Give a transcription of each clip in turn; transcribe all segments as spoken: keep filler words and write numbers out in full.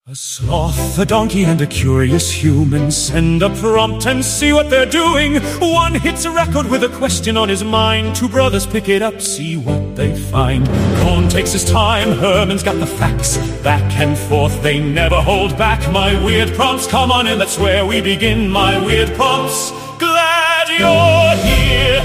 A sloth, a donkey, and a curious human send a prompt and see what they're doing. One hits a record with a question on his mind. Two brothers pick it up, see what they find. Cohn takes his time, Herman's got the facts. Back and forth, they never hold back. My weird prompts, come on in, that's where we begin. My weird prompts, glad you're here.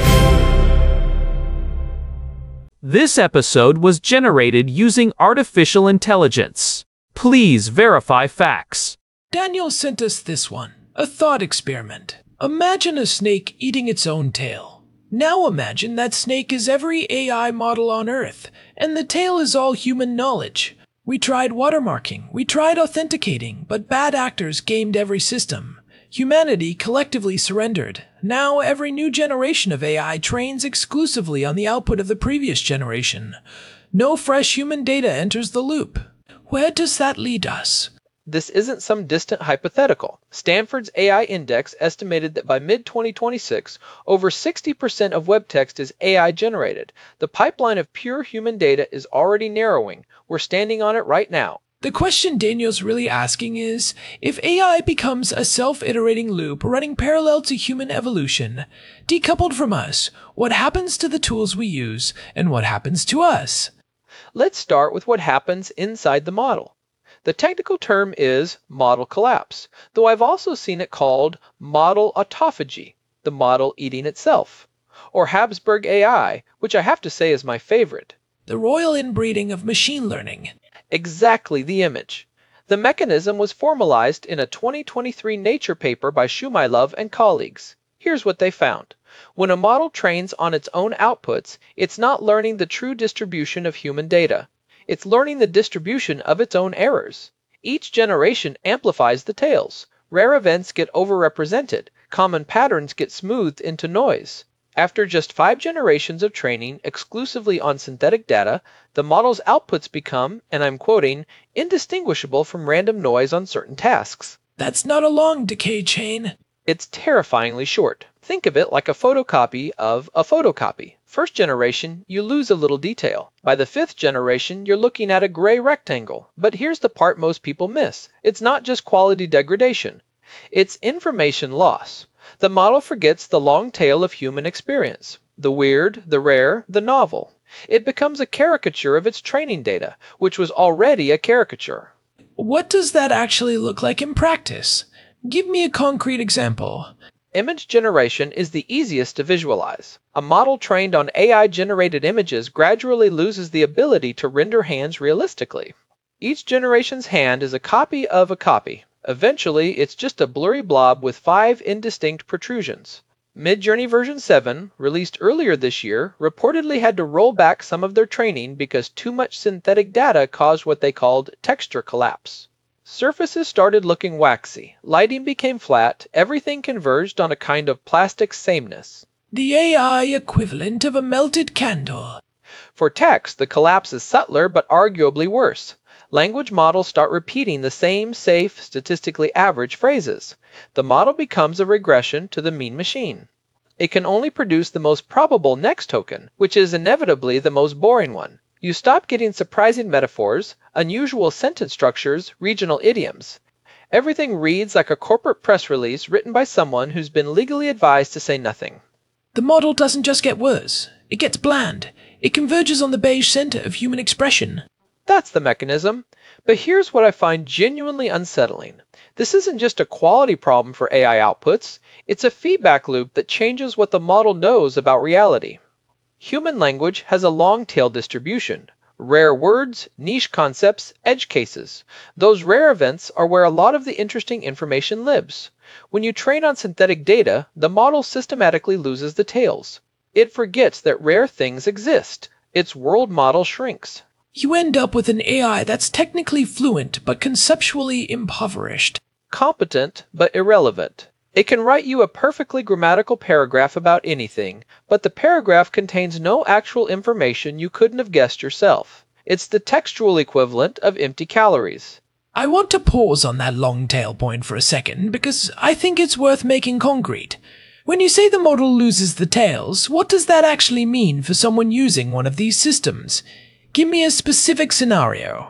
This episode was generated using artificial intelligence. Please verify facts. Daniel sent us this one. A thought experiment. Imagine a snake eating its own tail. Now imagine that snake is every A I model on Earth, and the tail is all human knowledge. We tried watermarking, we tried authenticating, but bad actors gamed every system. Humanity collectively surrendered. Now every new generation of A I trains exclusively on the output of the previous generation. No fresh human data enters the loop. Where does that lead us? This isn't some distant hypothetical. Stanford's A I Index estimated that by mid twenty twenty-six, over sixty percent of web text is A I generated. The pipeline of pure human data is already narrowing. We're standing on it right now. The question Daniel's really asking is, if A I becomes a self-iterating loop running parallel to human evolution, decoupled from us, what happens to the tools we use, and what happens to us? Let's start with what happens inside the model. The technical term is model collapse, though I've also seen it called model autophagy, the model eating itself, or Habsburg A I, which I have to say is my favorite. The royal inbreeding of machine learning. Exactly the image. The mechanism was formalized in a twenty twenty-three Nature paper by Shumailov and colleagues. Here's what they found. When a model trains on its own outputs, it's not learning the true distribution of human data. It's learning the distribution of its own errors. Each generation amplifies the tails. Rare events get overrepresented. Common patterns get smoothed into noise. After just five generations of training exclusively on synthetic data, the model's outputs become, and I'm quoting, indistinguishable from random noise on certain tasks. That's not a long decay chain. It's terrifyingly short. Think of it like a photocopy of a photocopy. First generation, you lose a little detail. By the fifth generation, you're looking at a gray rectangle. But here's the part most people miss. It's not just quality degradation. It's information loss. The model forgets the long tail of human experience. The weird, the rare, the novel. It becomes a caricature of its training data, which was already a caricature. What does that actually look like in practice? Give me a concrete example. Image generation is the easiest to visualize. A model trained on A I-generated images gradually loses the ability to render hands realistically. Each generation's hand is a copy of a copy. Eventually, it's just a blurry blob with five indistinct protrusions. Midjourney version seven, released earlier this year, reportedly had to roll back some of their training because too much synthetic data caused what they called texture collapse. Surfaces started looking waxy, lighting became flat, everything converged on a kind of plastic sameness. The A I equivalent of a melted candle. For text, the collapse is subtler but arguably worse. Language models start repeating the same safe, statistically average phrases. The model becomes a regression to the mean machine. It can only produce the most probable next token, which is inevitably the most boring one. You stop getting surprising metaphors, unusual sentence structures, regional idioms. Everything reads like a corporate press release written by someone who's been legally advised to say nothing. The model doesn't just get worse. It gets bland. It converges on the beige center of human expression. That's the mechanism. But here's what I find genuinely unsettling. This isn't just a quality problem for A I outputs. It's a feedback loop that changes what the model knows about reality. Human language has a long-tail distribution. Rare words, niche concepts, edge cases. Those rare events are where a lot of the interesting information lives. When you train on synthetic data, the model systematically loses the tails. It forgets that rare things exist. Its world model shrinks. You end up with an A I that's technically fluent but conceptually impoverished. Competent but irrelevant. It can write you a perfectly grammatical paragraph about anything, but the paragraph contains no actual information you couldn't have guessed yourself. It's the textual equivalent of empty calories. I want to pause on that long tail point for a second because I think it's worth making concrete. When you say the model loses the tails, what does that actually mean for someone using one of these systems? Give me a specific scenario.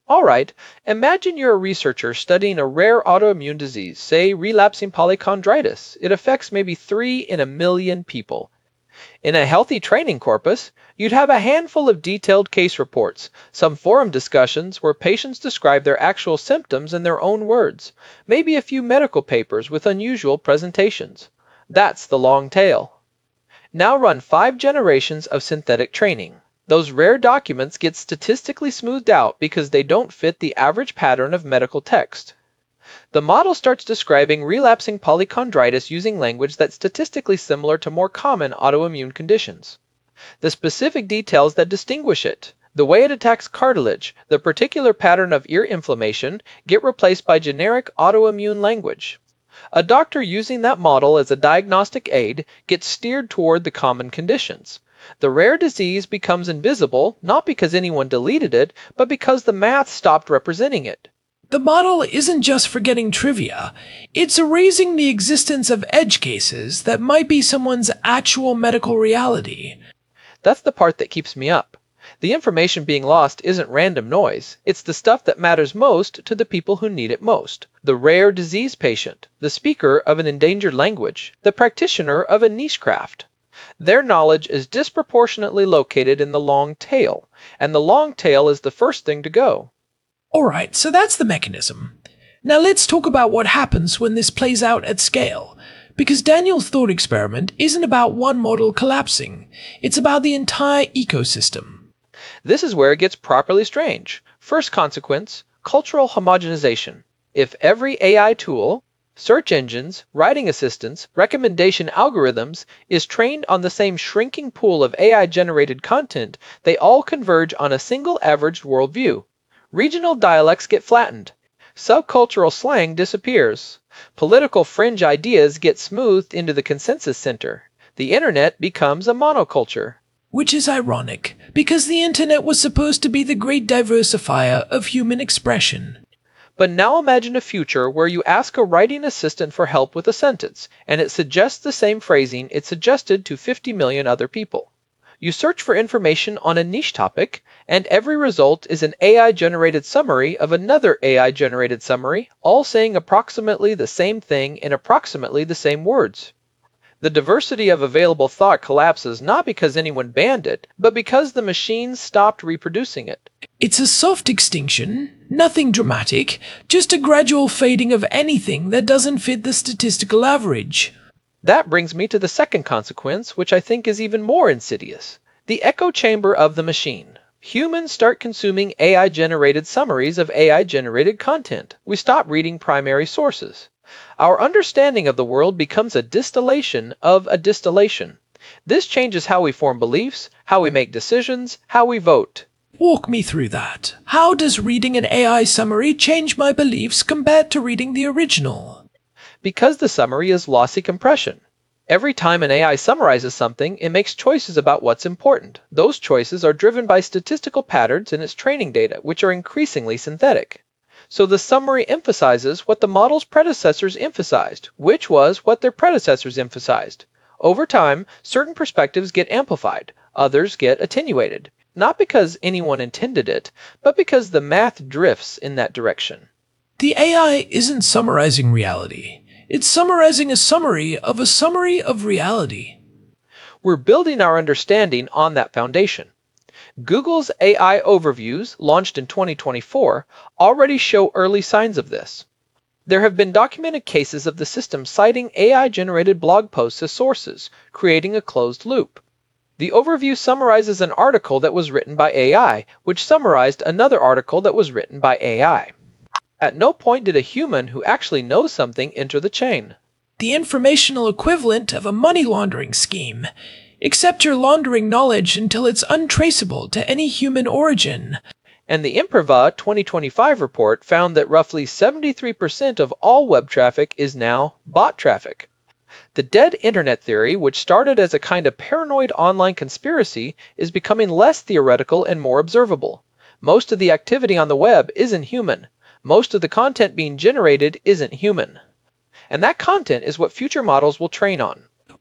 Alright, imagine you're a researcher studying a rare autoimmune disease, say relapsing polychondritis. It affects maybe three in a million people. In a healthy training corpus, you'd have a handful of detailed case reports, some forum discussions where patients describe their actual symptoms in their own words, maybe a few medical papers with unusual presentations. That's the long tail. Now run five generations of synthetic training. Those rare documents get statistically smoothed out because they don't fit the average pattern of medical text. The model starts describing relapsing polychondritis using language that's statistically similar to more common autoimmune conditions. The specific details that distinguish it, the way it attacks cartilage, the particular pattern of ear inflammation, get replaced by generic autoimmune language. A doctor using that model as a diagnostic aid gets steered toward the common conditions. The rare disease becomes invisible, not because anyone deleted it, but because the math stopped representing it. The model isn't just forgetting trivia, it's erasing the existence of edge cases that might be someone's actual medical reality. That's the part that keeps me up. The information being lost isn't random noise, it's the stuff that matters most to the people who need it most. The rare disease patient, the speaker of an endangered language, the practitioner of a niche craft. Their knowledge is disproportionately located in the long tail, and the long tail is the first thing to go. Alright, so that's the mechanism. Now let's talk about what happens when this plays out at scale. Because Daniel's thought experiment isn't about one model collapsing, it's about the entire ecosystem. This is where it gets properly strange. First consequence, cultural homogenization. If every A I tool, search engines, writing assistants, recommendation algorithms is trained on the same shrinking pool of A I-generated content, they all converge on a single averaged worldview. Regional dialects get flattened. Subcultural slang disappears. Political fringe ideas get smoothed into the consensus center. The internet becomes a monoculture. Which is ironic, because the internet was supposed to be the great diversifier of human expression. But now imagine a future where you ask a writing assistant for help with a sentence, and it suggests the same phrasing it suggested to fifty million other people. You search for information on a niche topic, and every result is an A I-generated summary of another A I-generated summary, all saying approximately the same thing in approximately the same words. The diversity of available thought collapses not because anyone banned it, but because the machines stopped reproducing it. It's a soft extinction, nothing dramatic, just a gradual fading of anything that doesn't fit the statistical average. That brings me to the second consequence, which I think is even more insidious. The echo chamber of the machine. Humans start consuming A I-generated summaries of A I-generated content. We stop reading primary sources. Our understanding of the world becomes a distillation of a distillation. This changes how we form beliefs, how we make decisions, how we vote. Walk me through that. How does reading an A I summary change my beliefs compared to reading the original? Because the summary is lossy compression. Every time an A I summarizes something, it makes choices about what's important. Those choices are driven by statistical patterns in its training data, which are increasingly synthetic. So the summary emphasizes what the model's predecessors emphasized, which was what their predecessors emphasized. Over time, certain perspectives get amplified, others get attenuated. Not because anyone intended it, but because the math drifts in that direction. The A I isn't summarizing reality. It's summarizing a summary of a summary of reality. We're building our understanding on that foundation. Google's A I overviews, launched in twenty twenty-four, already show early signs of this. There have been documented cases of the system citing A I-generated blog posts as sources, creating a closed loop. The overview summarizes an article that was written by A I, which summarized another article that was written by A I. At no point did a human who actually knows something enter the chain. The informational equivalent of a money laundering scheme, except you're laundering knowledge until it's untraceable to any human origin. And the Improva twenty twenty-five report found that roughly seventy-three percent of all web traffic is now bot traffic. The dead internet theory, which started as a kind of paranoid online conspiracy, is becoming less theoretical and more observable. Most of the activity on the web isn't human. Most of the content being generated isn't human. And that content is what future models will train on.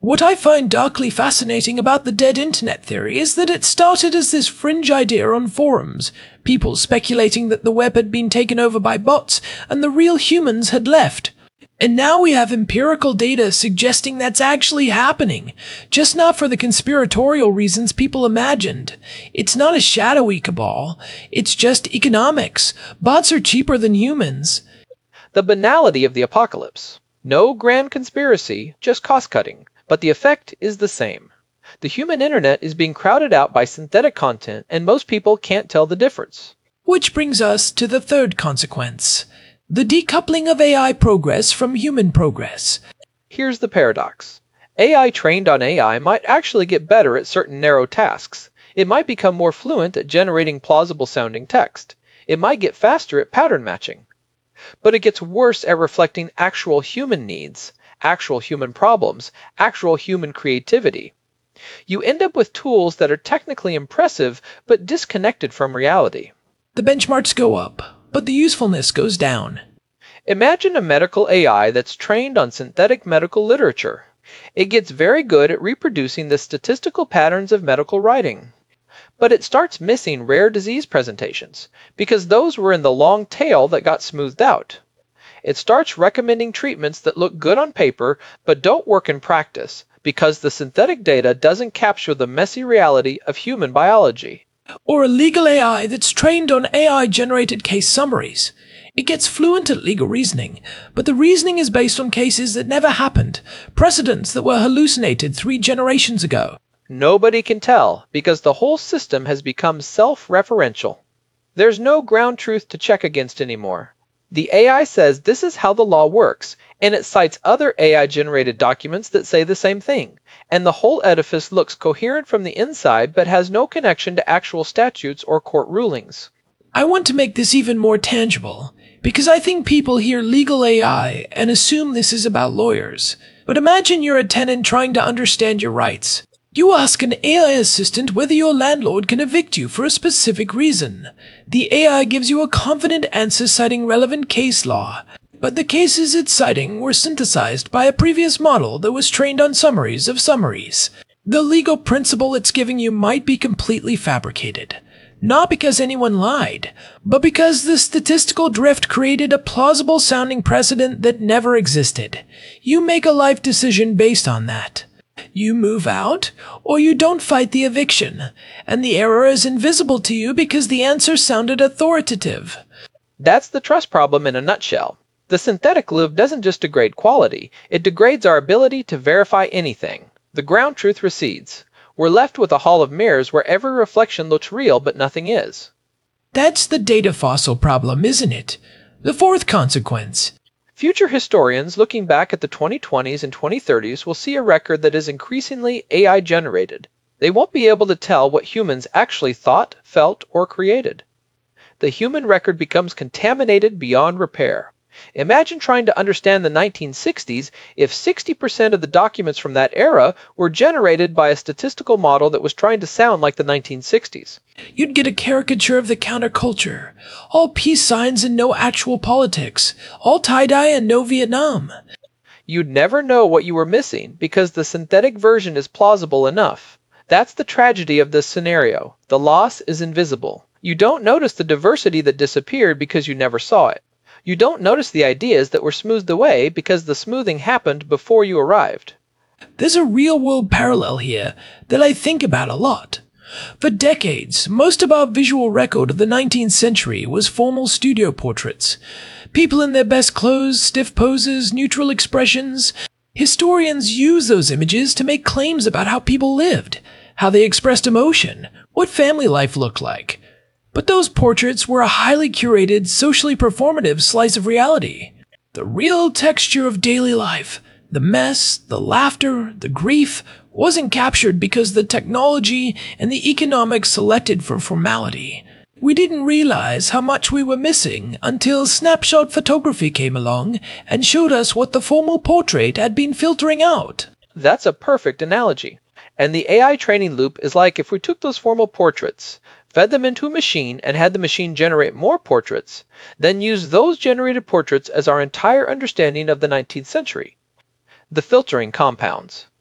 What I find darkly fascinating about the dead internet theory is that it started as this fringe idea on forums, people speculating that the web had been taken over by bots and the real humans had left. And now we have empirical data suggesting that's actually happening, just not for the conspiratorial reasons people imagined. It's not a shadowy cabal, it's just economics. Bots are cheaper than humans. The banality of the apocalypse. No grand conspiracy, just cost-cutting. But the effect is the same. The human internet is being crowded out by synthetic content, and most people can't tell the difference. Which brings us to the third consequence. The decoupling of A I progress from human progress. Here's the paradox. A I trained on A I might actually get better at certain narrow tasks. It might become more fluent at generating plausible-sounding text. It might get faster at pattern matching. But it gets worse at reflecting actual human needs, actual human problems, actual human creativity. You end up with tools that are technically impressive, but disconnected from reality. The benchmarks go up, but the usefulness goes down. Imagine a medical A I that's trained on synthetic medical literature. It gets very good at reproducing the statistical patterns of medical writing. But it starts missing rare disease presentations, because those were in the long tail that got smoothed out. It starts recommending treatments that look good on paper but don't work in practice because the synthetic data doesn't capture the messy reality of human biology. Or a legal A I that's trained on A I-generated case summaries. It gets fluent at legal reasoning, but the reasoning is based on cases that never happened, precedents that were hallucinated three generations ago. Nobody can tell because the whole system has become self-referential. There's no ground truth to check against anymore. The A I says this is how the law works, and it cites other A I-generated documents that say the same thing, and the whole edifice looks coherent from the inside but has no connection to actual statutes or court rulings. I want to make this even more tangible, because I think people hear legal A I and assume this is about lawyers. But imagine you're a tenant trying to understand your rights. You ask an A I assistant whether your landlord can evict you for a specific reason. The A I gives you a confident answer citing relevant case law, but the cases it's citing were synthesized by a previous model that was trained on summaries of summaries. The legal principle it's giving you might be completely fabricated. Not because anyone lied, but because the statistical drift created a plausible-sounding precedent that never existed. You make a life decision based on that. You move out, or you don't fight the eviction, and the error is invisible to you because the answer sounded authoritative. That's the trust problem in a nutshell. The synthetic loop doesn't just degrade quality, it degrades our ability to verify anything. The ground truth recedes. We're left with a hall of mirrors where every reflection looks real but nothing is. That's the data fossil problem, isn't it? The fourth consequence. Future historians looking back at the twenty twenties and twenty thirties will see a record that is increasingly A I-generated. They won't be able to tell what humans actually thought, felt, or created. The human record becomes contaminated beyond repair. Imagine trying to understand the nineteen sixties if sixty percent of the documents from that era were generated by a statistical model that was trying to sound like the nineteen sixties. You'd get a caricature of the counterculture. All peace signs and no actual politics. All tie-dye and no Vietnam. You'd never know what you were missing because the synthetic version is plausible enough. That's the tragedy of this scenario. The loss is invisible. You don't notice the diversity that disappeared because you never saw it. You don't notice the ideas that were smoothed away because the smoothing happened before you arrived. There's a real-world parallel here that I think about a lot. For decades, most of our visual record of the nineteenth century was formal studio portraits. People in their best clothes, stiff poses, neutral expressions. Historians use those images to make claims about how people lived, how they expressed emotion, what family life looked like. But those portraits were a highly curated, socially performative slice of reality. The real texture of daily life, the mess, the laughter, the grief, wasn't captured because the technology and the economics selected for formality. We didn't realize how much we were missing until snapshot photography came along and showed us what the formal portrait had been filtering out. That's a perfect analogy. And the A I training loop is like if we took those formal portraits, fed them into a machine and had the machine generate more portraits, then used those generated portraits as our entire understanding of the nineteenth century. The filtering compounds.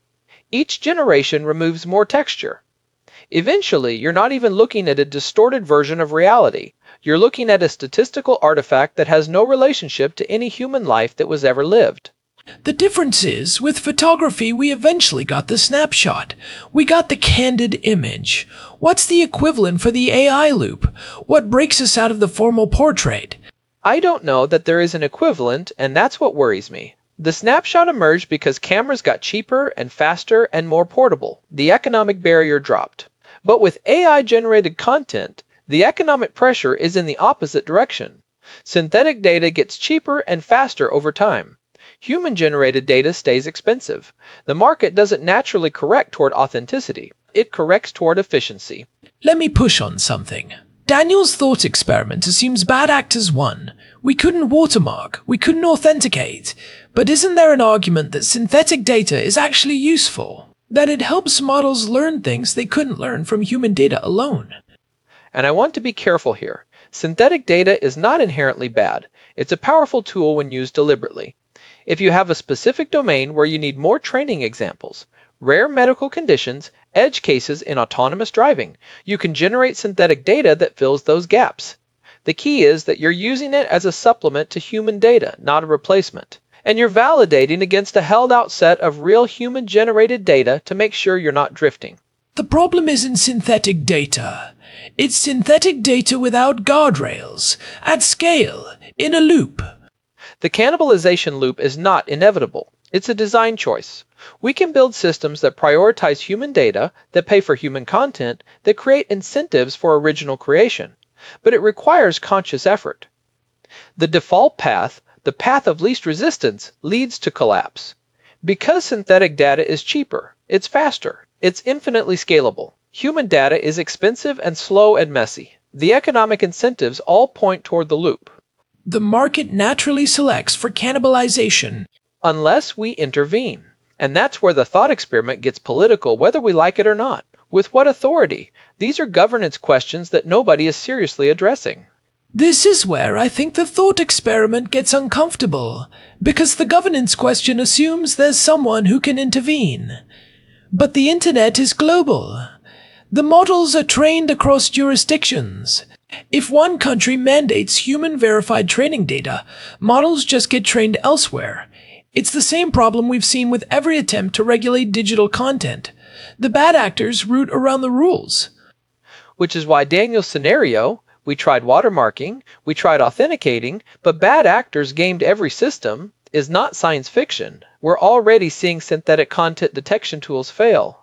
Each generation removes more texture. Eventually, you're not even looking at a distorted version of reality. You're looking at a statistical artifact that has no relationship to any human life that was ever lived. The difference is, with photography, we eventually got the snapshot. We got the candid image. What's the equivalent for the A I loop? What breaks us out of the formal portrait? I don't know that there is an equivalent, and that's what worries me. The snapshot emerged because cameras got cheaper and faster and more portable. The economic barrier dropped. But with A I-generated content, the economic pressure is in the opposite direction. Synthetic data gets cheaper and faster over time. Human-generated data stays expensive. The market doesn't naturally correct toward authenticity. It corrects toward efficiency. Let me push on something. Daniel's thought experiment assumes bad actors won. We couldn't watermark, we couldn't authenticate. But isn't there an argument that synthetic data is actually useful? That it helps models learn things they couldn't learn from human data alone? And I want to be careful here. Synthetic data is not inherently bad. It's a powerful tool when used deliberately. If you have a specific domain where you need more training examples, rare medical conditions, edge cases in autonomous driving, you can generate synthetic data that fills those gaps. The key is that you're using it as a supplement to human data, not a replacement. And you're validating against a held-out set of real human-generated data to make sure you're not drifting. The problem isn't synthetic data. It's synthetic data without guardrails, at scale, in a loop. The cannibalization loop is not inevitable. It's a design choice. We can build systems that prioritize human data, that pay for human content, that create incentives for original creation. But it requires conscious effort. The default path, the path of least resistance, leads to collapse. Because synthetic data is cheaper, it's faster, it's infinitely scalable. Human data is expensive and slow and messy. The economic incentives all point toward the loop. The market naturally selects for cannibalization. Unless we intervene. And that's where the thought experiment gets political, whether we like it or not. With what authority? These are governance questions that nobody is seriously addressing. This is where I think the thought experiment gets uncomfortable, because the governance question assumes there's someone who can intervene. But the internet is global. The models are trained across jurisdictions. If one country mandates human-verified training data, models just get trained elsewhere. It's the same problem we've seen with every attempt to regulate digital content. The bad actors root around the rules. Which is why Daniel's scenario, we tried watermarking, we tried authenticating, but bad actors gamed every system, is not science fiction. We're already seeing synthetic content detection tools fail.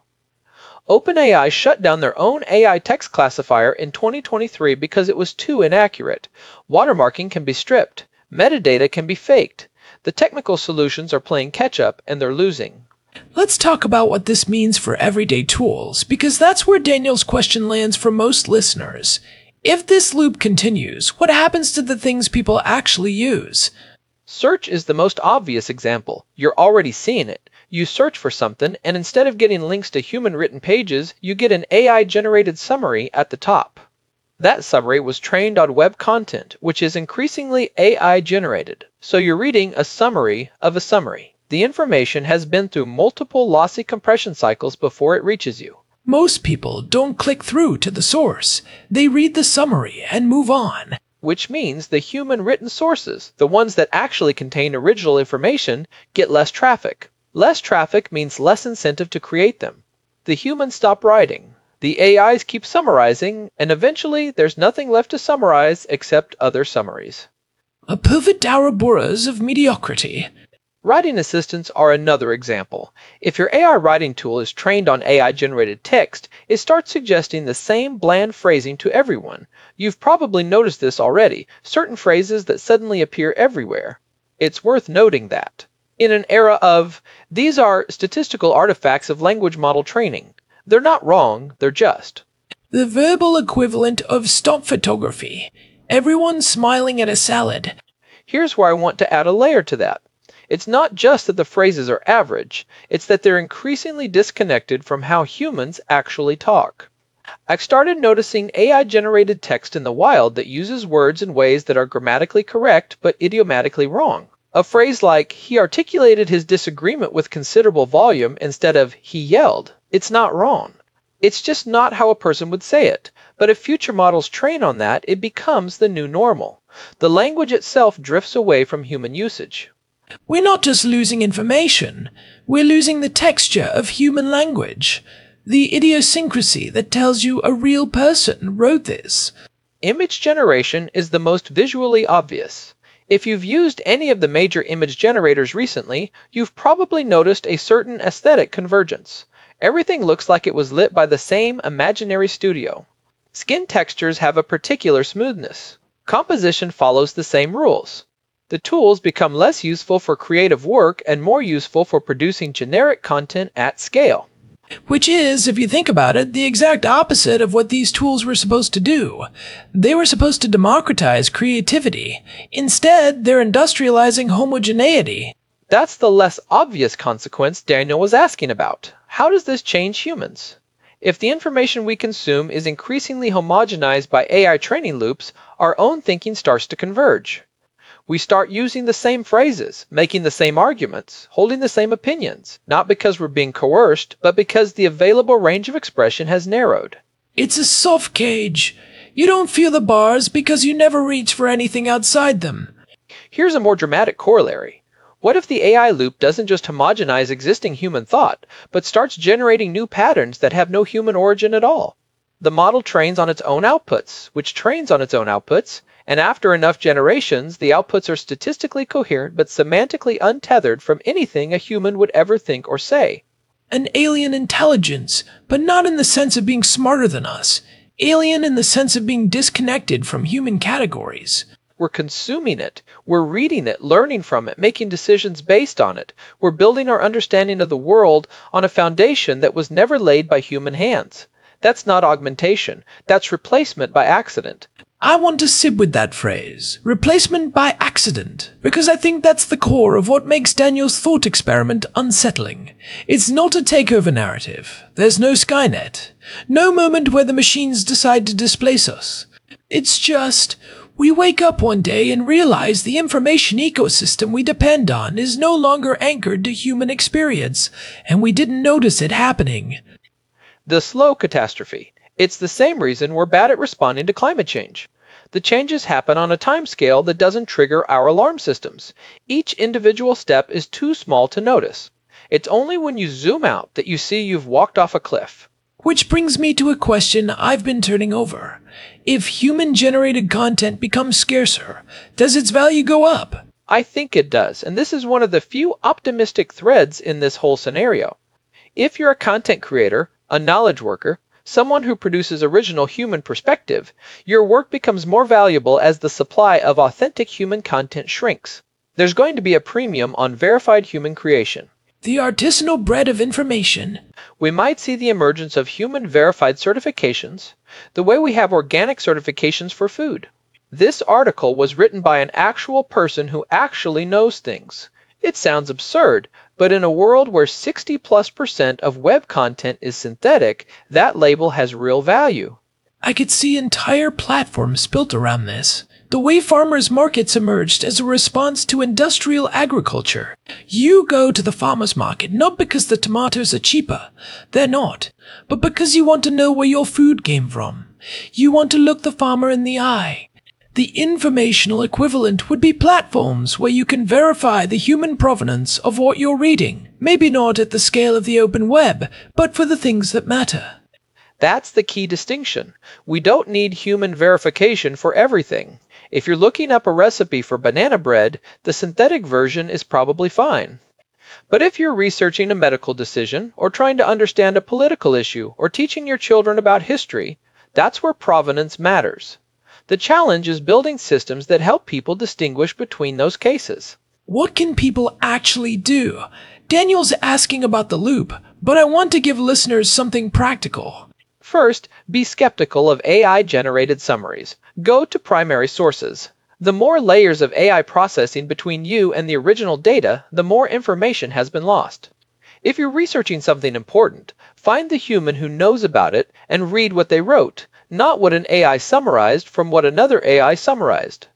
OpenAI shut down their own A I text classifier in twenty twenty-three because it was too inaccurate. Watermarking can be stripped. Metadata can be faked. The technical solutions are playing catch-up, and they're losing. Let's talk about what this means for everyday tools, because that's where Daniel's question lands for most listeners. If this loop continues, what happens to the things people actually use? Search is the most obvious example. You're already seeing it. You search for something, and instead of getting links to human-written pages, you get an A I-generated summary at the top. That summary was trained on web content, which is increasingly A I-generated. So you're reading a summary of a summary. The information has been through multiple lossy compression cycles before it reaches you. Most people don't click through to the source. They read the summary and move on. Which means the human-written sources, the ones that actually contain original information, get less traffic. Less traffic means less incentive to create them. The humans stop writing. The A Is keep summarizing, and eventually there's nothing left to summarize except other summaries. A perfect Ouroboros of mediocrity. Writing assistants are another example. If your A I writing tool is trained on A I-generated text, it starts suggesting the same bland phrasing to everyone. You've probably noticed this already, certain phrases that suddenly appear everywhere. It's worth noting that. In an era of, these are statistical artifacts of language model training. They're not wrong, they're just. The verbal equivalent of stock photography. Everyone smiling at a salad. Here's where I want to add a layer to that. It's not just that the phrases are average, it's that they're increasingly disconnected from how humans actually talk. I've started noticing A I-generated text in the wild that uses words in ways that are grammatically correct but idiomatically wrong. A phrase like, he articulated his disagreement with considerable volume instead of, he yelled, it's not wrong. It's just not how a person would say it. But if future models train on that, it becomes the new normal. The language itself drifts away from human usage. We're not just losing information, we're losing the texture of human language, the idiosyncrasy that tells you a real person wrote this. Image generation is the most visually obvious. If you've used any of the major image generators recently, you've probably noticed a certain aesthetic convergence. Everything looks like it was lit by the same imaginary studio. Skin textures have a particular smoothness. Composition follows the same rules. The tools become less useful for creative work and more useful for producing generic content at scale. Which is, if you think about it, the exact opposite of what these tools were supposed to do. They were supposed to democratize creativity. Instead, they're industrializing homogeneity. That's the less obvious consequence Daniel was asking about. How does this change humans? If the information we consume is increasingly homogenized by A I training loops, our own thinking starts to converge. We start using the same phrases, making the same arguments, holding the same opinions, not because we're being coerced, but because the available range of expression has narrowed. It's a soft cage. You don't feel the bars because you never reach for anything outside them. Here's a more dramatic corollary. What if the A I loop doesn't just homogenize existing human thought, but starts generating new patterns that have no human origin at all? The model trains on its own outputs, which trains on its own outputs, and after enough generations, the outputs are statistically coherent but semantically untethered from anything a human would ever think or say. An alien intelligence, but not in the sense of being smarter than us. Alien in the sense of being disconnected from human categories. We're consuming it. We're reading it, learning from it, making decisions based on it. We're building our understanding of the world on a foundation that was never laid by human hands. That's not augmentation. That's replacement by accident. I want to sit with that phrase, replacement by accident, because I think that's the core of what makes Daniel's thought experiment unsettling. It's not a takeover narrative. There's no Skynet. No moment where the machines decide to displace us. It's just, we wake up one day and realize the information ecosystem we depend on is no longer anchored to human experience, and we didn't notice it happening. The slow catastrophe. It's the same reason we're bad at responding to climate change. The changes happen on a timescale that doesn't trigger our alarm systems. Each individual step is too small to notice. It's only when you zoom out that you see you've walked off a cliff. Which brings me to a question I've been turning over. If human-generated content becomes scarcer, does its value go up? I think it does, and this is one of the few optimistic threads in this whole scenario. If you're a content creator, a knowledge worker, someone who produces original human perspective, your work becomes more valuable as the supply of authentic human content shrinks. There's going to be a premium on verified human creation. The artisanal bread of information. We might see the emergence of human-verified certifications, the way we have organic certifications for food. This article was written by an actual person who actually knows things. It sounds absurd, but in a world where sixty plus percent of web content is synthetic, that label has real value. I could see entire platforms built around this. The way farmers' markets emerged as a response to industrial agriculture. You go to the farmers' market not because the tomatoes are cheaper. They're not. But because you want to know where your food came from. You want to look the farmer in the eye. The informational equivalent would be platforms where you can verify the human provenance of what you're reading. Maybe not at the scale of the open web, but for the things that matter. That's the key distinction. We don't need human verification for everything. If you're looking up a recipe for banana bread, the synthetic version is probably fine. But if you're researching a medical decision, or trying to understand a political issue, or teaching your children about history, that's where provenance matters. The challenge is building systems that help people distinguish between those cases. What can people actually do? Daniel's asking about the loop, but I want to give listeners something practical. First, be skeptical of A I-generated summaries. Go to primary sources. The more layers of A I processing between you and the original data, the more information has been lost. If you're researching something important, find the human who knows about it and read what they wrote, not what an A I summarized from what another A I summarized.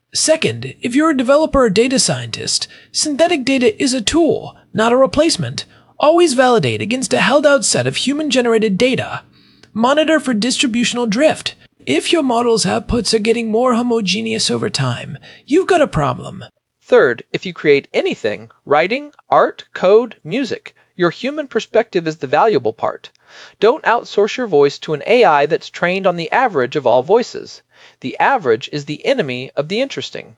Second, if you're a developer or data scientist, synthetic data is a tool, not a replacement. Always validate against a held-out set of human-generated data. Monitor for distributional drift. If your model's outputs are getting more homogeneous over time, you've got a problem. Third, if you create anything, writing, art, code, music, your human perspective is the valuable part. Don't outsource your voice to an A I that's trained on the average of all voices. The average is the enemy of the interesting.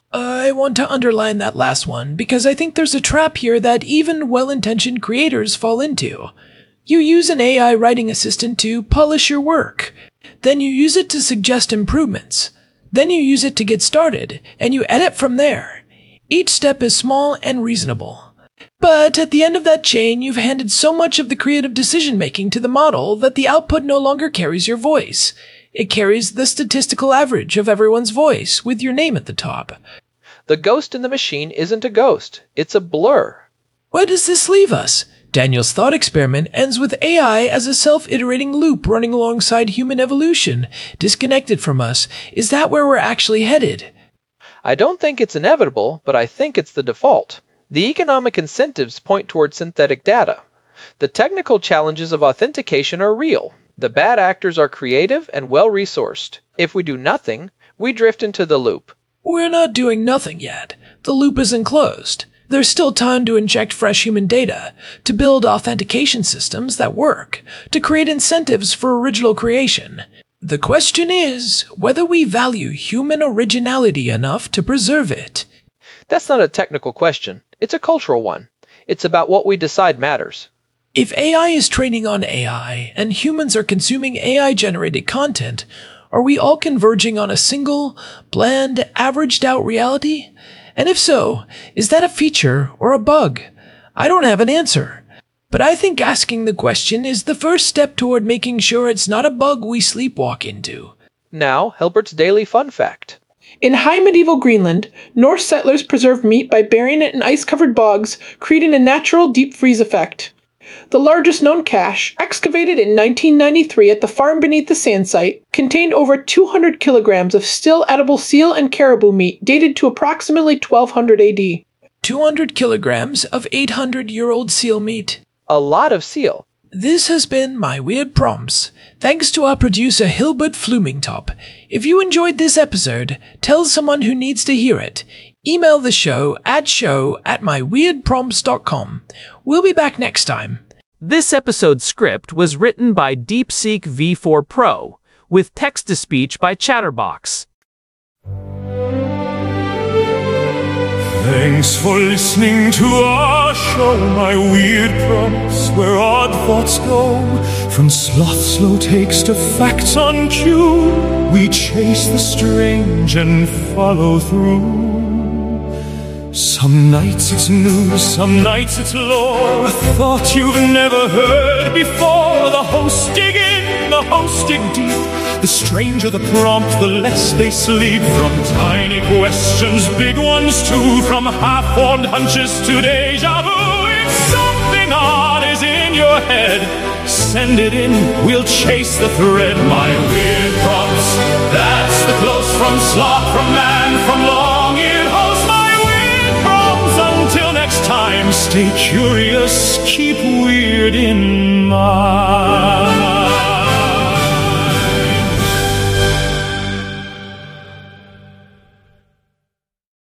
I want to underline that last one because I think there's a trap here that even well-intentioned creators fall into. You use an A I writing assistant to polish your work. Then you use it to suggest improvements. Then you use it to get started, and you edit from there. Each step is small and reasonable. But at the end of that chain, you've handed so much of the creative decision-making to the model that the output no longer carries your voice. It carries the statistical average of everyone's voice with your name at the top. The ghost in the machine isn't a ghost, it's a blur. Where does this leave us? Daniel's thought experiment ends with A I as a self-iterating loop running alongside human evolution, disconnected from us. Is that where we're actually headed? I don't think it's inevitable, but I think it's the default. The economic incentives point toward synthetic data. The technical challenges of authentication are real. The bad actors are creative and well-resourced. If we do nothing, we drift into the loop. We're not doing nothing yet. The loop isn't closed. There's still time to inject fresh human data, to build authentication systems that work, to create incentives for original creation. The question is whether we value human originality enough to preserve it. That's not a technical question. It's a cultural one. It's about what we decide matters. If A I is training on A I and humans are consuming A I-generated content, are we all converging on a single, bland, averaged-out reality? And if so, is that a feature or a bug? I don't have an answer. But I think asking the question is the first step toward making sure it's not a bug we sleepwalk into. Now, Hilbert's Daily Fun Fact. In high medieval Greenland, Norse settlers preserved meat by burying it in ice-covered bogs, creating a natural deep freeze effect. The largest known cache, excavated in nineteen ninety-three at the farm beneath the sand site, contained over two hundred kilograms of still edible seal and caribou meat dated to approximately twelve hundred A D. two hundred kilograms of eight hundred year old seal meat. A lot of seal. This has been My Weird Prompts. Thanks to our producer Hilbert Flumingtop. If you enjoyed this episode, tell someone who needs to hear it. Email the show at show at my weird prompts dot com. We'll be back next time. This episode's script was written by DeepSeek V four Pro, with text-to-speech by Chatterbox. Thanks for listening to our show, My Weird Prompts, where odd thoughts go. From sloth slow takes to facts on cue, we chase the strange and follow through. Some nights it's news, some nights it's lore, a thought you've never heard before. The hosts dig in, the hosts dig deep. The stranger the prompt, the less they sleep. From tiny questions, big ones too. From half-formed hunches to deja vu. If something odd is in your head, send it in, we'll chase the thread. My Weird Prompts, that's the close from sloth, from man, from long-eared host. My Weird Prompts, until next time, stay curious, keep weird in mind.